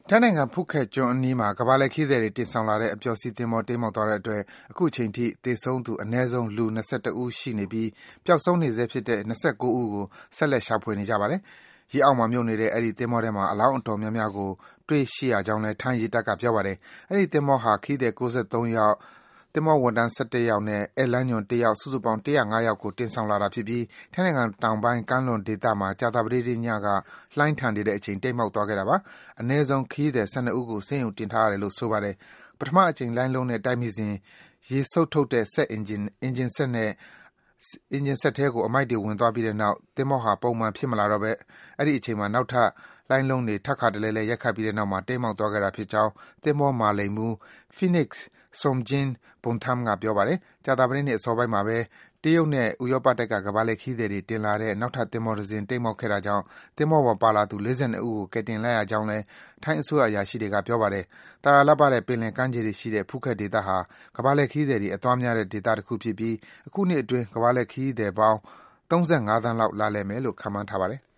ထိုင်းနိုင်ငံဖူးခက်ကျွန်းအနီးမှာကမ္ဘာလှည့်ခရီးသည်တွေတင်ဆောင်လာတဲ့အပျော်စီးသင်္ဘောတိမ်းမှောက်သွားတဲ့အတွက်အခုချိန်ထိသေဆုံးသူအနည်းဆုံးလူ ဦးရှိနေပြီးပျောက်ဆုံးနေဆဲဖြစ်တဲ့ ဦးကိုဆက်လက်ရှာဖွေနေကြပါတယ်။ရေအောက်မှာမြုပ်နေတဲ့အဲဒီသင်္ဘောထဲမှာအလောင်းအတော်များများကိုတွေ့ရှိရကြောင်းလည်းထိုင်းရေတပ်ကပြောပါတယ်။အဲဒီသင်္ဘောဟာခရီးသည် ယောက်သင်္ဘောဝန်ထမ်း ယောက်နဲ့ဧည့်လမ်းညွှန် ယောက်စုစုပေါင်း ယောက်ကိုတင်ဆောင်လာတာဖြစ်ပြီးထိုင်းနိုင်ငံတောင်ပိုင်းကမ်းလွန်ဒေသမှာကြာသပတေးနေ့ညကလှိုင်းထန်နေတဲ့အချိန်တိမ်းမှောက်သွားခဲ့တာပါ။အနည်းဆုံးခရီးသည် ဦးကိုဆေးရုံတင်ထားရတယ်လို့ဆိုပါတယ်။ပထမအကြိမ်လှိုင်းလုံးနဲ့တိုက်မိစဉ်ရေစုပ်ထုတ်တဲ့စက်အင်ဂျင်စက်နဲ့အင်ဂျင်စက်ထဲကိုအမိုက်တွေဝင်သွားပြီးတဲ့နောက်သင်္ဘောဟာပုံမှန်ဖြစ်မလာတော့ဘဲအဲဒီအချိန်မှာနောက်ထပ်လှိုင်းလုံးတွေထပ်ခါတလဲလဲရိုက်ခတ်ပြီးတဲ့နောက်မှာတိမ်းမှောက်သွားခဲ့တာဖြစ်ကြောင်းသင်္ဘောမာလိမ်မှူး Phoenix Somjing Boontham ကပြောပါတယ်။ကြာသပတေးနေ့အစောပိုင်းမှာပဲတရုတ်နဲ့ဥရောပတိုက်ကကမ္ဘာလှည့်ခရီးသည်တွေတင်လာတဲ့နောက်ထပ်သင်္ဘောတစင်းတိမ်းမှောက်ခဲ့တာကြောင့်သင်္ဘောပေါ်ပါလာသူ ဦးကိုကယ်တင်လိုက်ရကြောင်းလည်းထိုင်းအစိုးရအရာရှိတွေကပြောပါတယ်။တာယာလှပတဲ့ပင်လယ်ကမ်းခြေတွေရှိတဲ့ဖူးခက်ဒေသဟာကမ္ဘာလှည့်ခရီးသည်တွေအသွားများတဲ့ဒေသတခုဖြစ်ပြီးအခုနှစ်အတွင်းကမ္ဘာလှည့်ခရီးသည်ပေါင်း သန်းလောက်လာလည်မယ်လို့ခန့်မှန်းထားပါတယ်။